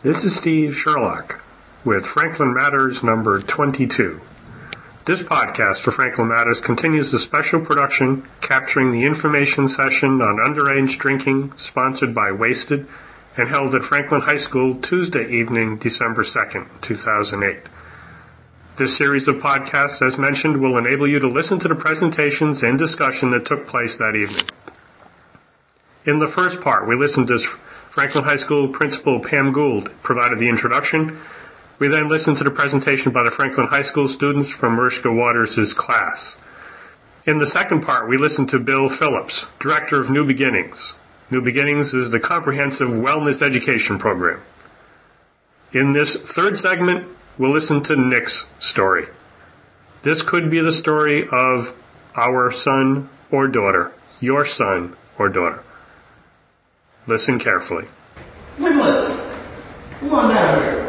This is Steve Sherlock with Franklin Matters number 22. This podcast for Franklin Matters continues the special production capturing the information session on underage drinking sponsored by Wasted and held at Franklin High School Tuesday evening, December 2nd, 2008. This series of podcasts, as mentioned, will enable you to listen to the presentations and discussion that took place that evening. In the first part, we listened to Franklin High School Principal Pam Gould provided the introduction. We then listened to the presentation by the Franklin High School students from Mariska Waters' class. In the second part, we listened to Bill Phillips, Director of New Beginnings. New Beginnings is the comprehensive wellness education program. In this third segment, we'll listen to Nick's story. This could be the story of our son or daughter, your son or daughter. Listen carefully. Nicholas, come on down here.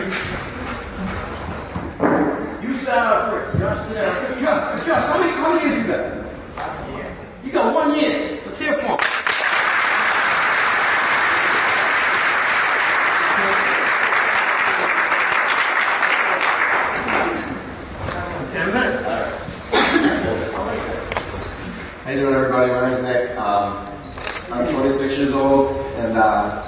You sit down first. Just sit down. Just, how many years you got? You got 1 year. Let's hear from. How you doing, everybody? My name's Nick. I'm 26 years old, and a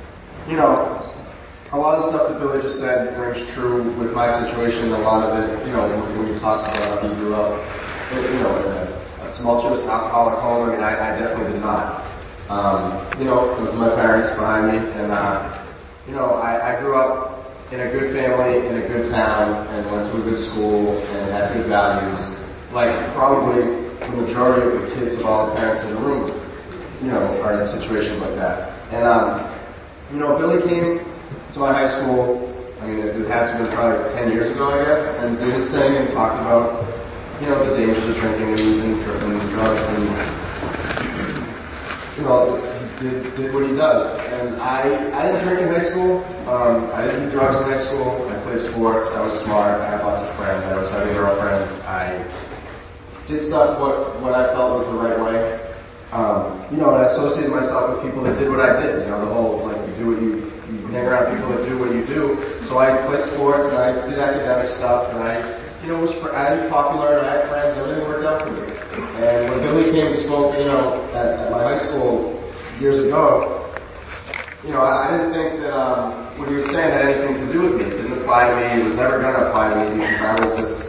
lot of the stuff that Billy just said rings true with my situation. A lot of it, when he talks about how he grew up, in a tumultuous alcoholic home. I mean, I definitely did not. It was my parents behind me, and I grew up in a good family, in a good town, and went to a good school, and had good values. Like probably the majority of the kids of all the parents in the room, are in situations like that. And, Billy came to my high school, I mean, it had to have been probably 10 years ago, I guess, and did his thing and talked about, the dangers of drinking and tripping and drugs and, did what he does. And I didn't drink in high school. I didn't do drugs in high school. I played sports. I was smart. I had lots of friends. I was having a girlfriend. I did stuff what I felt was the right way. And I associated myself with people that did what I did. The whole, you hang around people that do what you do. So I played sports and I did academic stuff and I was popular and I had friends and everything worked out for me. And when Billy came and spoke, at my high school years ago, I didn't think that what he was saying had anything to do with me. It didn't apply to me. It was never going to apply to me because I was this,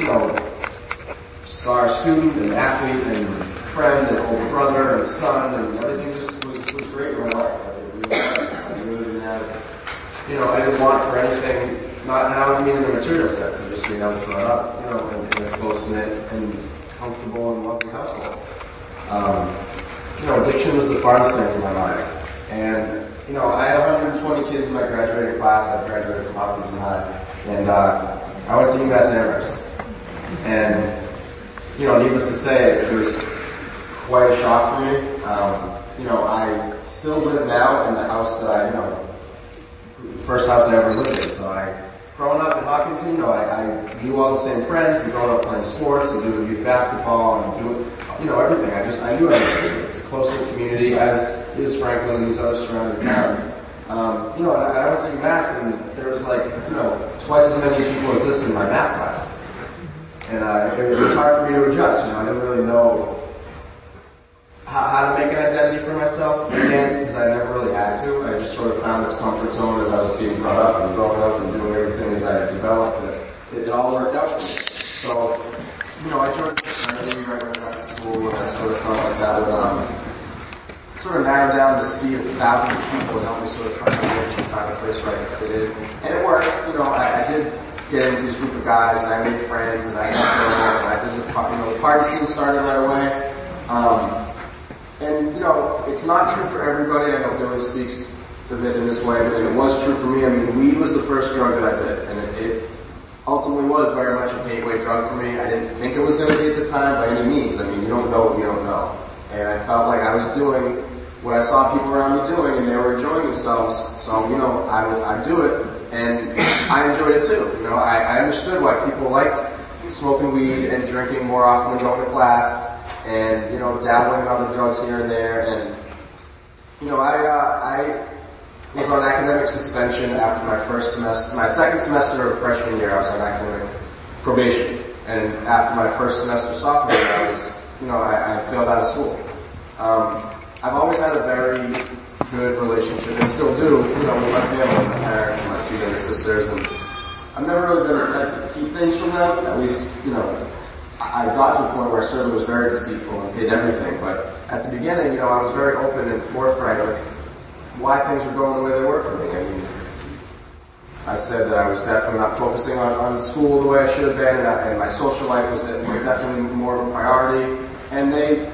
star student and athlete and friend and older brother and son, and everything just was great in my life. I really didn't have, I didn't want for anything, not, and I don't mean in the material sense, of just being able to grow up, in a close-knit and comfortable and loving household. Addiction was the farthest thing from my mind. And, I had 120 kids in my graduating class. I graduated from Hopkinton High. And I went to UMass Amherst. And, needless to say, it was quite a shock for me. I still live now in the house that the first house I ever lived in. So growing up in Hopkinton, I knew all the same friends and growing up playing sports and doing youth basketball and doing, everything. I knew everything. It's a close-knit community, as is Franklin and these other surrounding towns. And I went to UMass and there was twice as many people as this in my math class. And it was hard for me to adjust. I didn't really know how to make an identity for myself again, because I never really had to. I just sort of found this comfort zone as I was being brought up and growing up and doing everything as I developed. It all worked out for me. So, I joined the fraternity right when I got to school, and I sort of felt like that would sort of narrow down the sea of thousands of people and help me sort of find a niche and find a place where I could fit in. And it worked. I did get into this group of guys, and I made friends, and I got girls, and I did the party scene started right away. And, it's not true for everybody. I know Billy speaks of it in this way, but it was true for me. I mean, weed was the first drug that I did, and it ultimately was very much a gateway drug for me. I didn't think it was going to be at the time by any means. I mean, you don't know what you don't know. And I felt like I was doing what I saw people around me doing, and they were enjoying themselves. So, I'd do it, and I enjoyed it too. I understood why people liked smoking weed and drinking more often than going to class, and dabbling in other drugs here and there. And I was on academic suspension after my second semester of freshman year. I was on academic probation, and after my first semester sophomore year, I failed out of school. I've always had a very good relationship, and still do, with my family, my parents, and my two younger sisters, and I've never really been the type to keep things from them. At least, I got to a point where I certainly was very deceitful and hid everything, but at the beginning, I was very open and forthright with why things were going the way they were for me. I mean, I said that I was definitely not focusing on school the way I should have been, and my social life was definitely more of a priority, and they,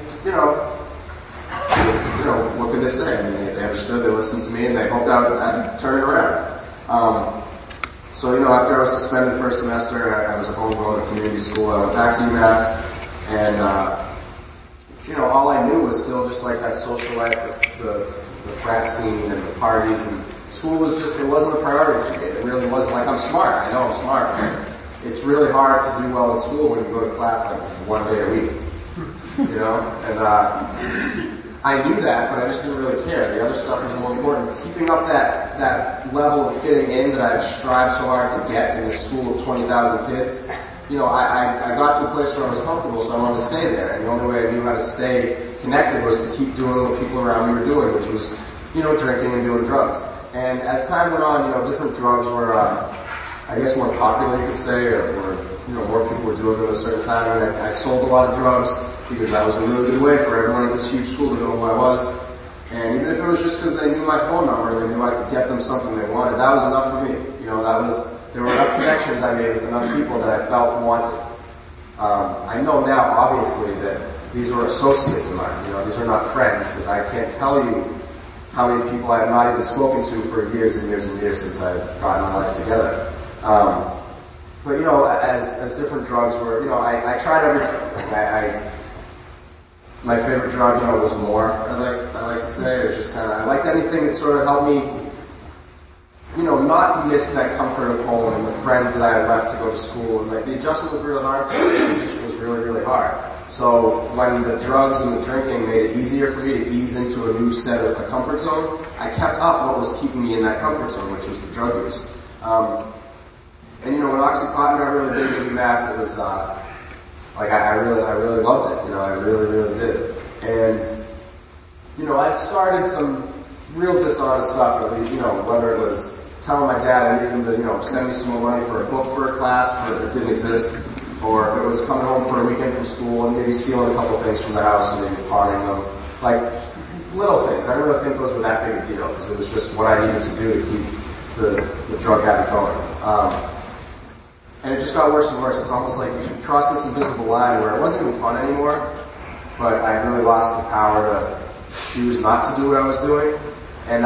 what could they say? I mean, they understood, they listened to me, and they hoped I'd turn it around. So, after I was suspended the first semester, I was at home going to community school. I went back to UMass, and, all I knew was still just like that social life, the frat scene and the parties, and school was it wasn't a priority for me. It really wasn't. Like, I'm smart. I know I'm smart, but it's really hard to do well in school when you go to class like one day a week, and I knew that, but I just didn't really care. The other stuff was more important. Keeping up that level of fitting in that I've strived so hard to get in a school of 20,000 kids, I got to a place where I was comfortable, so I wanted to stay there. And the only way I knew how to stay connected was to keep doing what people around me were doing, which was, drinking and doing drugs. And as time went on, different drugs were, I guess, more popular, you could say, or more people were doing them at a certain time. And I sold a lot of drugs, because that was a really good way for everyone at this huge school to know who I was. And even if it was just because they knew my phone number, they knew I could get them something they wanted, that was enough for me. There were enough connections I made with enough people that I felt wanted. I know now, obviously, that these were associates of mine. These are not friends, because I can't tell you how many people I have not even spoken to for years and years and years since I've gotten my life together. But as different drugs were, I tried everything. My favorite drug, was more. I like to say it was just I liked anything that sort of helped me, not miss that comfort of home and the friends that I had left to go to school. And the adjustment was really hard for me. The transition was really, really hard. So when the drugs and the drinking made it easier for me to ease into a new set of a comfort zone, I kept up what was keeping me in that comfort zone, which was the drug use. And when Oxycontin got really big in UMass, it was I really loved it. I really, really did. And I started some real dishonest stuff. At least, whether it was telling my dad I needed him to send me some more money for a book for a class that didn't exist, or if it was coming home for a weekend from school and maybe stealing a couple of things from the house and maybe pawning them, like little things. I didn't really think those were that big a deal, because it was just what I needed to do to keep the drug habit going. And it just got worse and worse. It's almost like you crossed this invisible line where it wasn't even fun anymore, but I really lost the power to choose not to do what I was doing. And,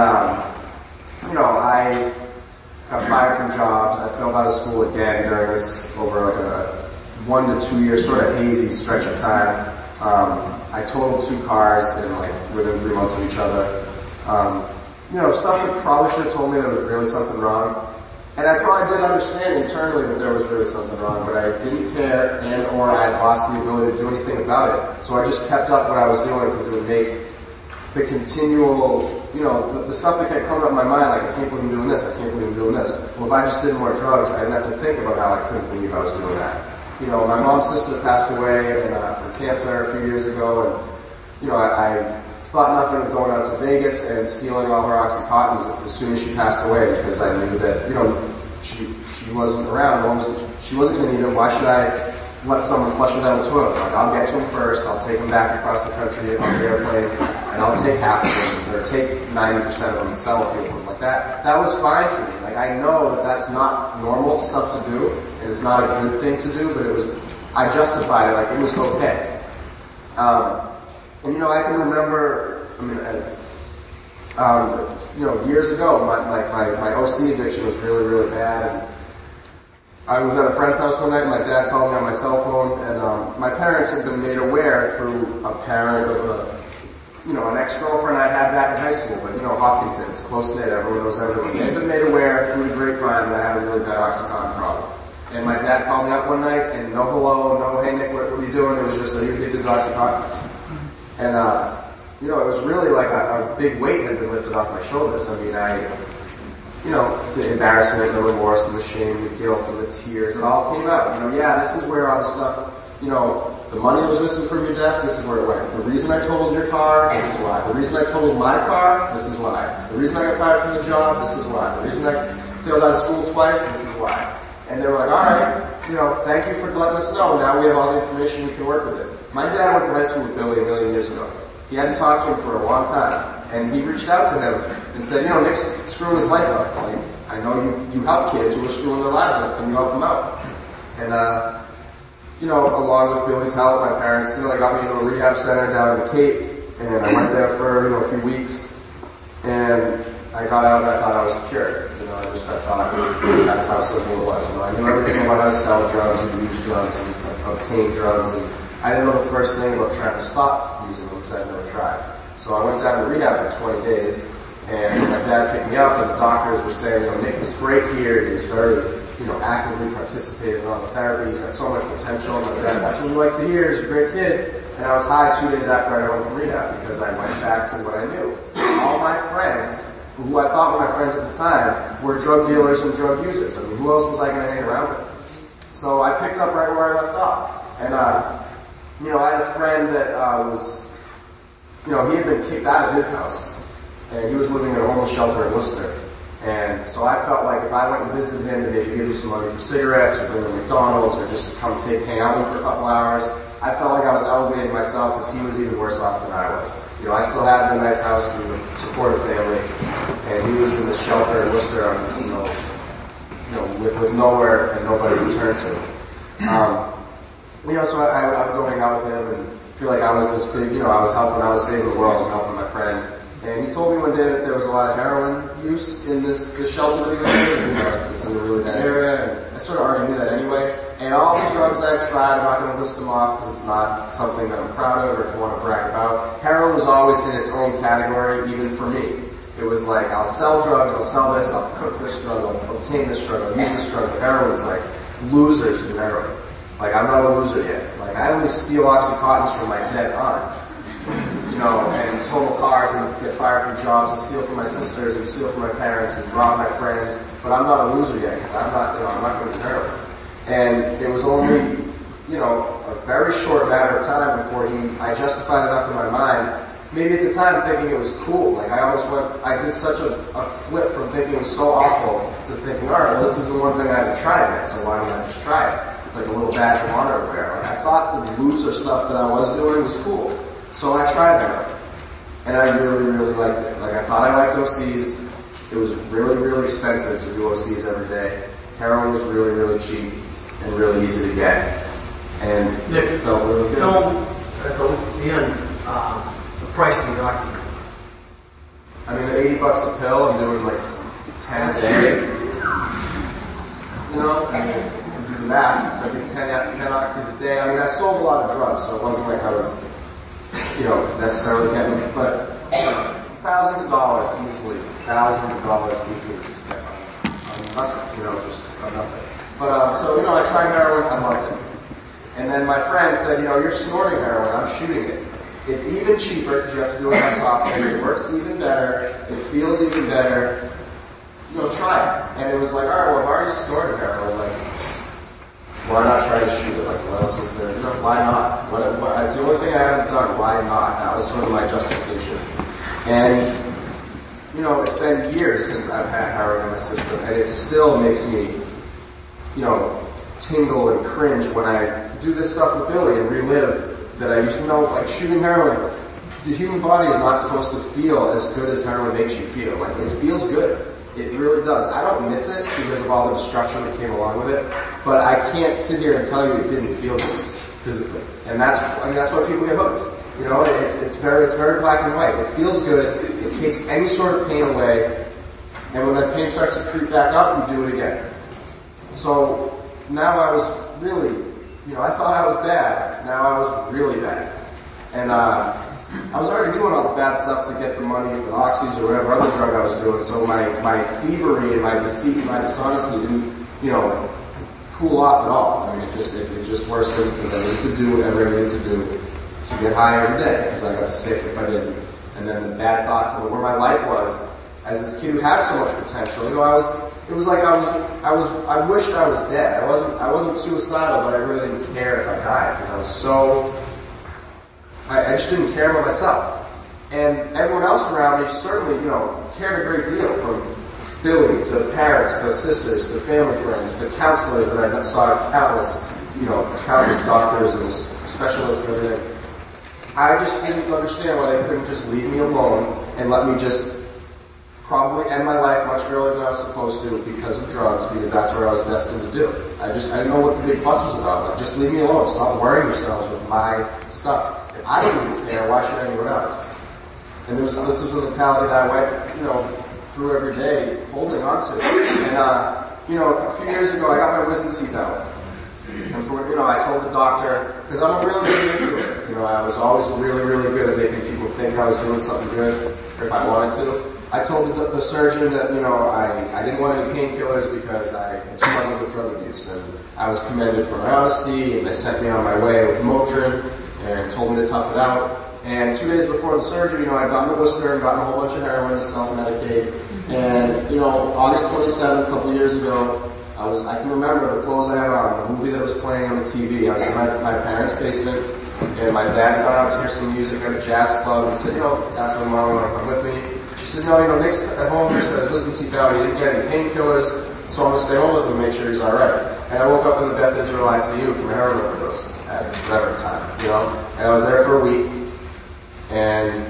I got fired from jobs. I failed out of school again during this, over like a 1 to 2 year sort of hazy stretch of time. I totaled 2 cars in within 3 months of each other. Stuff that probably should have told me there was really something wrong. And I probably did understand internally that there was really something wrong, but I didn't care or I had lost the ability to do anything about it. So I just kept up what I was doing, because it would make the continual, the stuff that kept coming up in my mind, like, I can't believe I'm doing this, I can't believe I'm doing this. Well, if I just did more drugs, I didn't have to think about how I couldn't believe I was doing that. My mom's sister passed away from cancer a few years ago, and, I thought nothing of going out to Vegas and stealing all her Oxycontins as soon as she passed away, because I knew that, she wasn't around. She wasn't going to need them. Why should I let someone flush them down the toilet? I'll get to them first, I'll take them back across the country on the airplane, and I'll take half of them, or take 90% of them and sell a few of them. Like that was fine to me. I know that that's not normal stuff to do, and it's not a good thing to do, but I justified it, it was okay. And I can remember, years ago, my OC addiction was really, really bad, and I was at a friend's house one night, and my dad called me on my cell phone, and my parents had been made aware through a parent of an ex-girlfriend I'd had back in high school, but Hopkinton, it's close-knit, everyone knows everyone. They'd been made aware through the grapevine that I had a really bad Oxycontin problem. And my dad called me up one night, and no hello, no hey Nick, what are you doing? It was just that he was addicted to Oxycontin. And it was really like a big weight had been lifted off my shoulders. I mean, the embarrassment, the remorse, and the shame, the guilt, and the tears, it all came out. This is where all the stuff, the money that was missing from your desk, this is where it went. The reason I totaled your car, this is why. The reason I totaled my car, this is why. The reason I got fired from the job, this is why. The reason I failed out of school twice, this is why. And they were like, all right, thank you for letting us know. Now we have all the information, we can work with it. My dad went to high school with Billy a million years ago. He hadn't talked to him for a long time. And he reached out to him and said, Nick's screwing his life up. Like, I know you help kids who are screwing their lives up, and you help them out. And, along with Billy's help, my parents, they got me into a rehab center down in Cape, and I went there for, a few weeks, and I got out and I thought I was cured. I thought that's how simple it was. I knew everything about how to sell drugs and use drugs and obtain drugs, and I didn't know the first thing about trying to stop using them because I'd never tried. So I went down to rehab for 20 days, and my dad picked me up, and the doctors were saying, Nick is great here. He's very, actively participating in all the therapy. He's got so much potential. And my dad, that's what we like to hear. He's a great kid. And I was high 2 days after I got home from rehab because I went back to what I knew. All my friends, who I thought were my friends at the time, were drug dealers and drug users. I mean, who else was I going to hang around with? So I picked up right where I left off. And, I had a friend that was, he had been kicked out of his house. And he was living in a homeless shelter in Worcester. And so I felt like if I went and visited him and maybe give him some money for cigarettes or bring him to McDonald's or just come hang out with him for a couple hours, I felt like I was elevating myself because he was even worse off than I was. I still had a nice house and a supportive family, and he was in this shelter in Worcester, with nowhere and nobody to turn to. So I would go hang out with him and feel like I was this big, I was saving the world and helping my friend. And he told me one day that there was a lot of heroin use in this shelter that he was in. It's in a really bad area, and I sort of already knew that anyway. And all the drugs I've tried, I'm not going to list them off because it's not something that I'm proud of or want to brag about. Heroin was always in its own category, even for me. It was like, I'll sell drugs, I'll sell this, I'll cook this drug, I'll obtain this drug, I'll use this drug. But heroin is like, losers do heroin. Like, I'm not a loser yet. Like, I only steal Oxycontins from my dead aunt. And total cars and get fired from jobs and steal from my sisters and steal from my parents and rob my friends. But I'm not a loser yet because I'm not going to do heroin. And it was only, a very short matter of time before I justified enough in my mind, maybe at the time thinking it was cool. Like I did such a flip from thinking it was so awful to thinking, all right, well, this is the one thing I haven't tried yet, so why don't I just try it? It's like a little badge of honor to wear. Like I thought the loser stuff that I was doing was cool. So I tried heroin, and I really, really liked it. Like I thought I liked OCs. It was really, really expensive to do OCs every day. Heroin was really, really cheap and really easy to get, and it felt really good. At the end, the price of the oxy. I mean, at $80 a pill, I'm doing like 10 a day. I mean, you can do the math. I did 10 oxys a day. I mean, I sold a lot of drugs, so it wasn't like I was necessarily getting, but thousands of dollars easily, thousands of dollars weekly, just nothing, just nothing. But I tried heroin, I loved it. And then my friend said, you're snorting heroin, I'm shooting it. It's even cheaper because you have to do it on software. It works even better. It feels even better. Try it. And it was like, all right, well, I've already snorted heroin, like, why not try to shoot it? Like, what else is there? Why not? It's the only thing I haven't done. Why not? That was sort of my justification. And, it's been years since I've had heroin in my system, and it still makes me, tingle and cringe when I do this stuff with Billy and relive that I used to know, like shooting heroin. The human body is not supposed to feel as good as heroin makes you feel. Like, it feels good. It really does. I don't miss it because of all the destruction that came along with it, but I can't sit here and tell you it didn't feel good physically. And that's why people get hooked. It's very black and white. It feels good. It takes any sort of pain away, and when that pain starts to creep back up, you do it again. So now I was really, I thought I was bad. Now I was really bad, and I was already doing all the bad stuff to get the money for the oxys or whatever other drug I was doing, so my thievery and my deceit and my dishonesty didn't, cool off at all. I mean, it just worsened because I needed to do whatever I needed to do to get high every day because I got sick if I didn't. and then the bad thoughts of where my life was as this kid who had so much potential. It was like I wished I was dead. I wasn't suicidal, but I really didn't care if I died because I was so, I just didn't care about myself. And everyone else around me certainly, cared a great deal, from Billy to parents to sisters to family friends to counselors that I saw countless doctors and specialists and everything. I just didn't understand why they couldn't just leave me alone and let me just probably end my life much earlier than I was supposed to because of drugs, because that's what I was destined to do. I didn't know what the big fuss was about. Like, just leave me alone. Stop worrying yourselves with my stuff. If I don't even care, why should anyone else? And this was a mentality that I went, through every day, holding on to. And, a few years ago, I got my wisdom teeth out. And I told the doctor, because I'm a really good manipulator. I was always really, really good at making people think I was doing something good, or if I wanted to. I told the surgeon that, I didn't want any painkillers because I had struggled with drug abuse. And I was commended for my honesty, and they sent me on my way with Motrin and told me to tough it out. And 2 days before the surgery, I'd gotten a blister and gotten a whole bunch of heroin to self-medicate. And, August 27th, a couple years ago, I can remember the clothes I had on, the movie that was playing on the TV. I was in my parents' basement, and my dad got out to hear some music at a jazz club, and he said, asked my mom to come with me. She said, Nick's at home, he said, listen to you out, he didn't get any painkillers, so I'm going to stay home with him and make sure he's alright. And I woke up in the Beth Israel ICU from a heroin overdose at whatever time, And I was there for a week, and,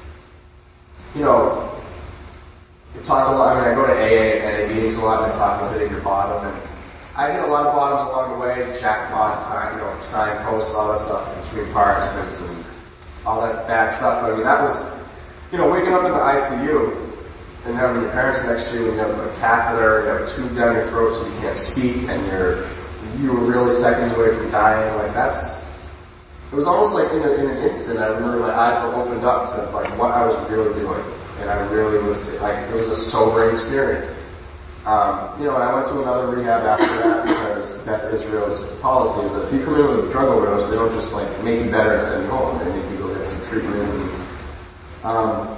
I talk a lot. I go to AA and meetings a lot, and I talk about hitting your bottom. And I hit a lot of bottoms along the way, jackpot, signposts, all that stuff, between car accidents and all that bad stuff. But that was, waking up in the ICU and having your parents next to you, and you have a catheter, you have a tube down your throat so you can't speak, and you were really seconds away from dying. It was almost like in an instant, my eyes were opened up to what I was really doing. And I really was, it was a sobering experience. I went to another rehab after that because Beth Israel's policy is that if you come in with a drug overdose, they don't just make you better and send you home. They make you go get some treatment. And,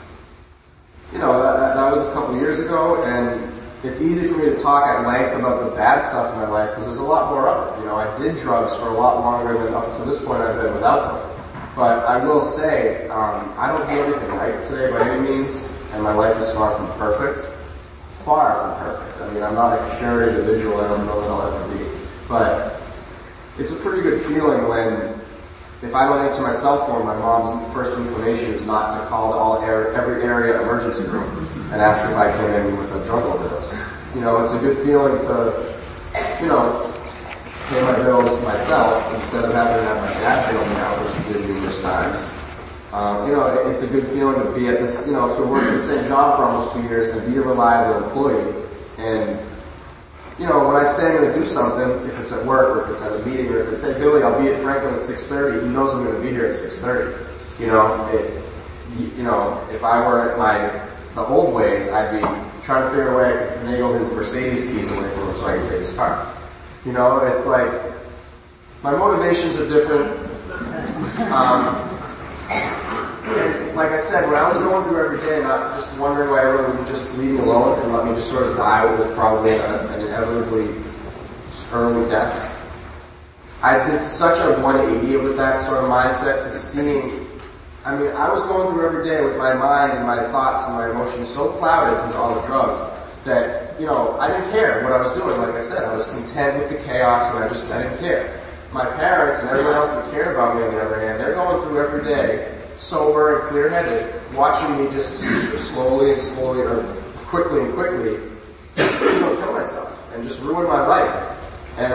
that was a couple years ago, and it's easy for me to talk at length about the bad stuff in my life because there's a lot more of it. I did drugs for a lot longer than up to this point I've been without them. But I will say, I don't do anything right today by any means, and my life is far from perfect. Far from perfect. I'm not a pure individual, I don't know that I'll ever be. But it's a pretty good feeling when, if I don't answer my cell phone, my mom's first inclination is not to call every area emergency room and ask if I came in with a drug overdose. It's a good feeling to, pay my bills myself instead of having to have my dad bail me out, which he did numerous times. It's a good feeling to be at this, to work at the same job for almost 2 years and be a reliable employee. And, when I say I'm going to do something, if it's at work or if it's at a meeting or if it's, hey, Billy, I'll be at Franklin at 6:30, he knows I'm going to be here at 6:30. If I were at the old ways, I'd be trying to figure a way I could finagle his Mercedes keys away from him so I could take his car. It's my motivations are different. And like I said, when I was going through every day, not just wondering why everyone would just leave me alone and let me just sort of die with probably an inevitably early death, I did such a 180 with that sort of mindset to seeing, I was going through every day with my mind and my thoughts and my emotions so clouded because of all the drugs that, I didn't care what I was doing. Like I said, I was content with the chaos and I didn't care. My parents and everyone else that cared about me, on the other hand, they're going through every day, sober and clear-headed, watching me just slowly and slowly, or quickly and quickly, kill myself and just ruin my life. And,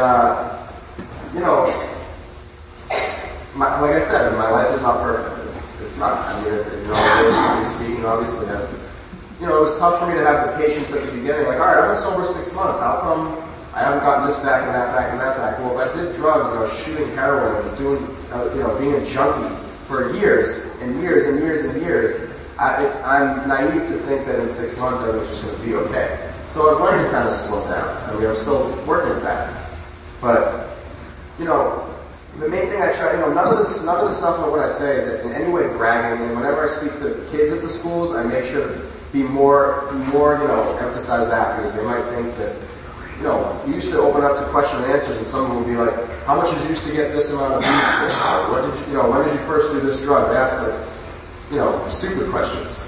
like I said, my life is not perfect. It's not. Realistically speaking, obviously, it was tough for me to have the patience at the beginning. All right, I've been sober 6 months. How come I haven't gotten this back and that back and that back? Well, if I did drugs and I was shooting heroin and doing, being a junkie for years and years and years and years, I'm naive to think that in 6 months everything's just going to be okay. So I've learned to kind of slow down. I'm still working at that. But, the main thing I try, none of the stuff of what I say is in any way bragging. And whenever I speak to kids at the schools, I make sure to be more, emphasize that, because they might think that, we used to open up to question and answers, and someone would be like, "How much did you used to get this amount of beef? When did you first do this drug?" They ask stupid questions.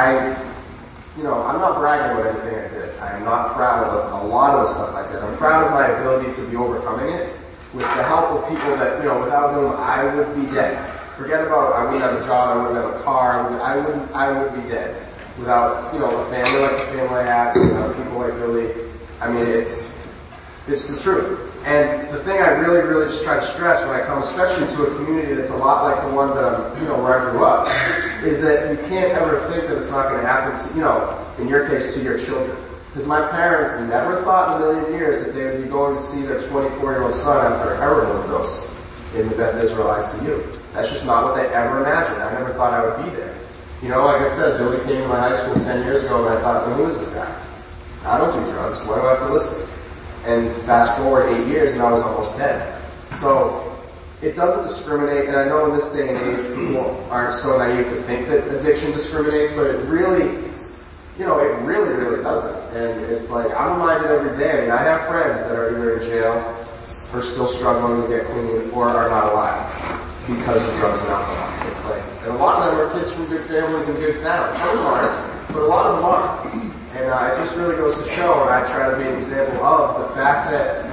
I'm not bragging about anything I did. I am not proud of a lot of the stuff I did. I'm proud of my ability to be overcoming it with the help of people that, without whom I would be dead. Forget about I wouldn't have a job, I wouldn't have a car, I would be dead. Without, a family like the family I have, people like Billy. I mean, it's the truth. And the thing I really, really just try to stress when I come, especially to a community that's a lot like the one that where I grew up, is that you can't ever think that it's not going to happen to, in your case, to your children. Because my parents never thought in a million years that they would be going to see their 24-year-old son after a heroin overdose in the Beth Israel ICU. That's just not what they ever imagined. I never thought I would be there. Like I said, Billy came to my high school 10 years ago, and I thought, who is this guy? I don't do drugs. Why do I have to listen? And fast forward 8 years, and I was almost dead. So it doesn't discriminate, and I know in this day and age, people aren't so naive to think that addiction discriminates, but it really, really doesn't. And it's like, I'm reminded every day. I mean, I have friends that are either in jail, or still struggling to get clean, or are not alive because of drugs and alcohol. It's like, and a lot of them are kids from good families and good towns. Some of them aren't, but a lot of them are. And it just really goes to show, and I try to be an example of the fact that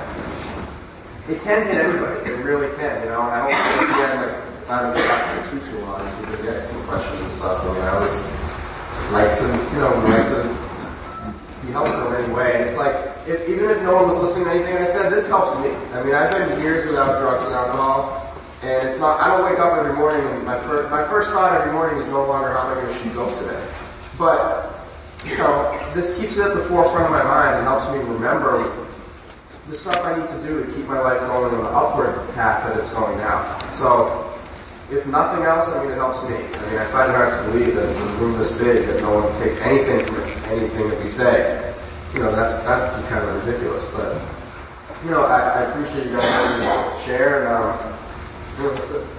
it can hit anybody. It really can, And I hope again, if I haven't got for too long, we can get some questions and stuff. I mean, I always like to be helpful in any way. And it's like, even if no one was listening to anything I said, this helps me. I mean, I've been years without drugs and alcohol. And it's not, I don't wake up every morning and my first thought every morning is no longer how am I going to shoot dope today. But, this keeps it at the forefront of my mind and helps me remember the stuff I need to do to keep my life going on the upward path that it's going now. So, if nothing else, it helps me. I find it hard to believe that in a room this big that no one takes anything from anything that we say. That'd be kind of ridiculous. But, I appreciate you guys letting me share and, that's it.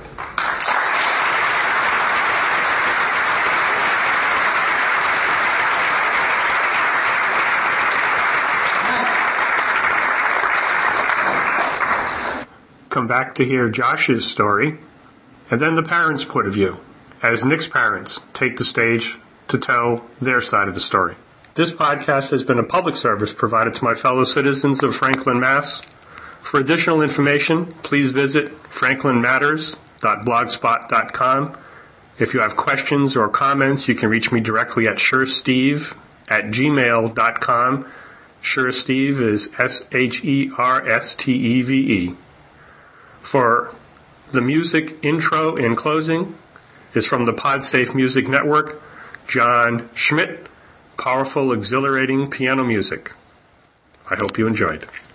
Come back to hear Josh's story, and then the parents' point of view, as Nick's parents take the stage to tell their side of the story. This podcast has been a public service provided to my fellow citizens of Franklin, Mass. For additional information, please visit franklinmatters.blogspot.com. If you have questions or comments, you can reach me directly at suresteve@gmail.com. Suresteve is SHERSTEVE. For the music intro and closing is from the PodSafe Music Network, John Schmidt, powerful, exhilarating piano music. I hope you enjoyed.